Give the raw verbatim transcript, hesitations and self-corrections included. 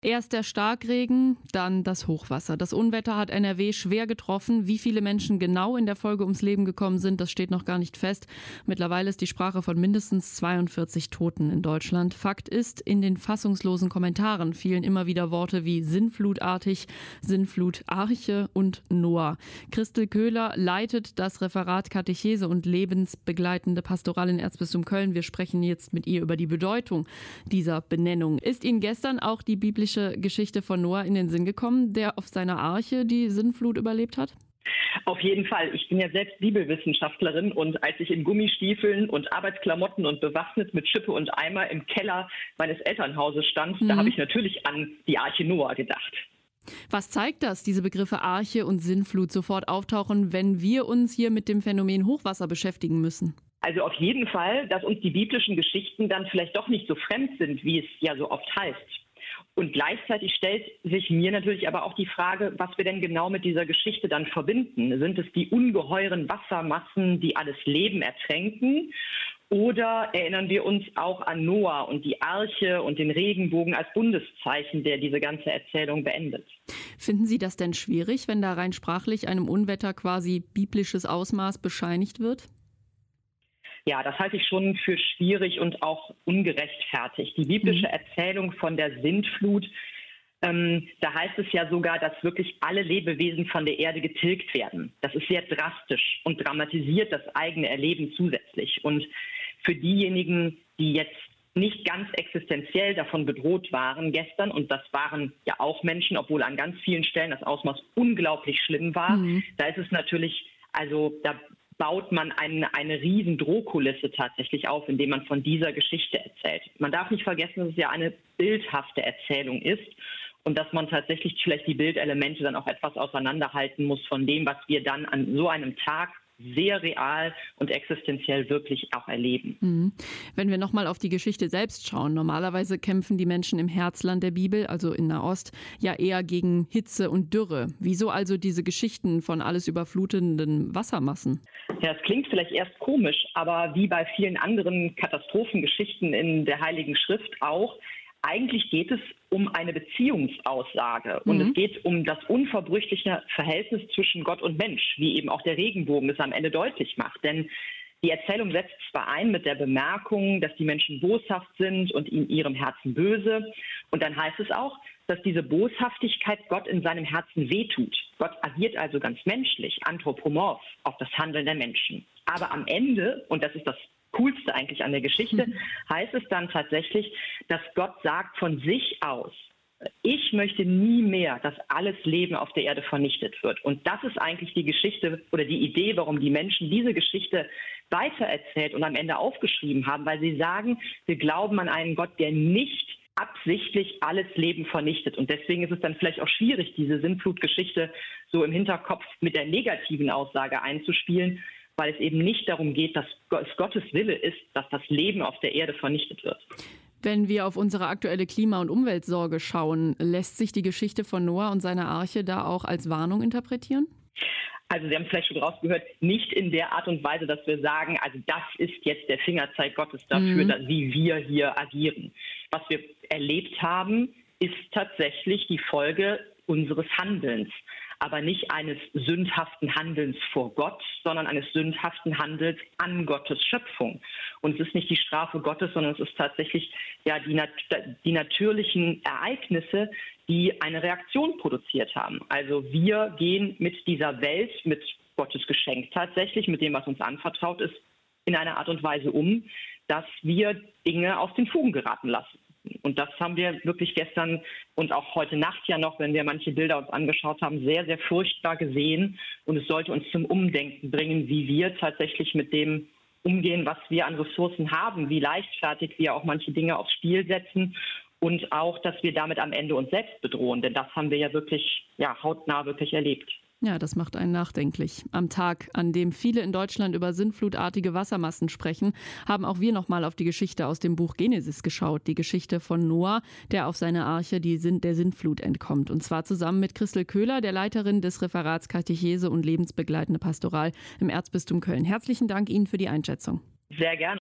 Erst der Starkregen, dann das Hochwasser. Das Unwetter hat N R W schwer getroffen. Wie viele Menschen genau in der Folge ums Leben gekommen sind, das steht noch gar nicht fest. Mittlerweile ist die Sprache von mindestens zweiundvierzig Toten in Deutschland. Fakt ist, in den fassungslosen Kommentaren fielen immer wieder Worte wie sinnflutartig, Sinnflutarche und Noah. Christel Köhler leitet das Referat Katechese und lebensbegleitende Pastoral in Erzbistum Köln. Wir sprechen jetzt mit ihr über die Bedeutung dieser Benennung. Ist Ihnen gestern auch die biblische Geschichte von Noah in den Sinn gekommen, der auf seiner Arche die Sintflut überlebt hat? Auf jeden Fall. Ich bin ja selbst Bibelwissenschaftlerin und als ich in Gummistiefeln und Arbeitsklamotten und bewaffnet mit Schippe und Eimer im Keller meines Elternhauses stand, mhm. da habe ich natürlich an die Arche Noah gedacht. Was zeigt das, diese Begriffe Arche und Sintflut sofort auftauchen, wenn wir uns hier mit dem Phänomen Hochwasser beschäftigen müssen? Also auf jeden Fall, dass uns die biblischen Geschichten dann vielleicht doch nicht so fremd sind, wie es ja so oft heißt. Und gleichzeitig stellt sich mir natürlich aber auch die Frage, was wir denn genau mit dieser Geschichte dann verbinden. Sind es die ungeheuren Wassermassen, die alles Leben ertränken? Oder erinnern wir uns auch an Noah und die Arche und den Regenbogen als Bundeszeichen, der diese ganze Erzählung beendet? Finden Sie das denn schwierig, wenn da rein sprachlich einem Unwetter quasi biblisches Ausmaß bescheinigt wird? Ja, das halte ich schon für schwierig und auch ungerechtfertigt. Die biblische Erzählung von der Sintflut, ähm, da heißt es ja sogar, dass wirklich alle Lebewesen von der Erde getilgt werden. Das ist sehr drastisch und dramatisiert das eigene Erleben zusätzlich. Und für diejenigen, die jetzt nicht ganz existenziell davon bedroht waren gestern, und das waren ja auch Menschen, obwohl an ganz vielen Stellen das Ausmaß unglaublich schlimm war, mhm. da ist es natürlich, also da baut man eine, eine riesen Drohkulisse tatsächlich auf, indem man von dieser Geschichte erzählt. Man darf nicht vergessen, dass es ja eine bildhafte Erzählung ist und dass man tatsächlich vielleicht die Bildelemente dann auch etwas auseinanderhalten muss von dem, was wir dann an so einem Tag sehr real und existenziell wirklich auch erleben. Mhm. Wenn wir nochmal auf die Geschichte selbst schauen, normalerweise kämpfen die Menschen im Herzland der Bibel, also in Nahost, ja eher gegen Hitze und Dürre. Wieso also diese Geschichten von alles überflutenden Wassermassen? Ja, es klingt vielleicht erst komisch, aber wie bei vielen anderen Katastrophengeschichten in der Heiligen Schrift auch, eigentlich geht es um eine Beziehungsaussage und mhm. es geht um das unverbrüchliche Verhältnis zwischen Gott und Mensch, wie eben auch der Regenbogen es am Ende deutlich macht. Denn die Erzählung setzt zwar ein mit der Bemerkung, dass die Menschen boshaft sind und in ihrem Herzen böse. Und dann heißt es auch, dass diese Boshaftigkeit Gott in seinem Herzen wehtut. Gott agiert also ganz menschlich, anthropomorph auf das Handeln der Menschen. Aber am Ende, und das ist das Coolste eigentlich an der Geschichte, heißt es dann tatsächlich, dass Gott sagt von sich aus, ich möchte nie mehr, dass alles Leben auf der Erde vernichtet wird. Und das ist eigentlich die Geschichte oder die Idee, warum die Menschen diese Geschichte weitererzählt und am Ende aufgeschrieben haben, weil sie sagen, wir glauben an einen Gott, der nicht absichtlich alles Leben vernichtet. Und deswegen ist es dann vielleicht auch schwierig, diese Sintflutgeschichte so im Hinterkopf mit der negativen Aussage einzuspielen, weil es eben nicht darum geht, dass es Gottes Wille ist, dass das Leben auf der Erde vernichtet wird. Wenn wir auf unsere aktuelle Klima- und Umweltsorge schauen, lässt sich die Geschichte von Noah und seiner Arche da auch als Warnung interpretieren? Also Sie haben vielleicht schon rausgehört, nicht in der Art und Weise, dass wir sagen, also das ist jetzt der Fingerzeig Gottes dafür, mhm. dass, wie wir hier agieren. Was wir erlebt haben, ist tatsächlich die Folge unseres Handelns. Aber nicht eines sündhaften Handelns vor Gott, sondern eines sündhaften Handels an Gottes Schöpfung. Und es ist nicht die Strafe Gottes, sondern es ist tatsächlich ja die, nat- die natürlichen Ereignisse, die eine Reaktion produziert haben. Also wir gehen mit dieser Welt, mit Gottes Geschenk tatsächlich, mit dem, was uns anvertraut ist, in einer Art und Weise um, dass wir Dinge aus den Fugen geraten lassen. Und das haben wir wirklich gestern und auch heute Nacht ja noch, wenn wir manche Bilder uns angeschaut haben, sehr, sehr furchtbar gesehen. Und es sollte uns zum Umdenken bringen, wie wir tatsächlich mit dem umgehen, was wir an Ressourcen haben, wie leichtfertig wir auch manche Dinge aufs Spiel setzen und auch, dass wir damit am Ende uns selbst bedrohen. Denn das haben wir ja wirklich, ja, hautnah wirklich erlebt. Ja, das macht einen nachdenklich. Am Tag, an dem viele in Deutschland über sintflutartige Wassermassen sprechen, haben auch wir nochmal auf die Geschichte aus dem Buch Genesis geschaut. Die Geschichte von Noah, der auf seine Arche die Sin- der Sintflut entkommt. Und zwar zusammen mit Christel Köhler, der Leiterin des Referats Katechese und lebensbegleitende Pastoral im Erzbistum Köln. Herzlichen Dank Ihnen für die Einschätzung. Sehr gerne.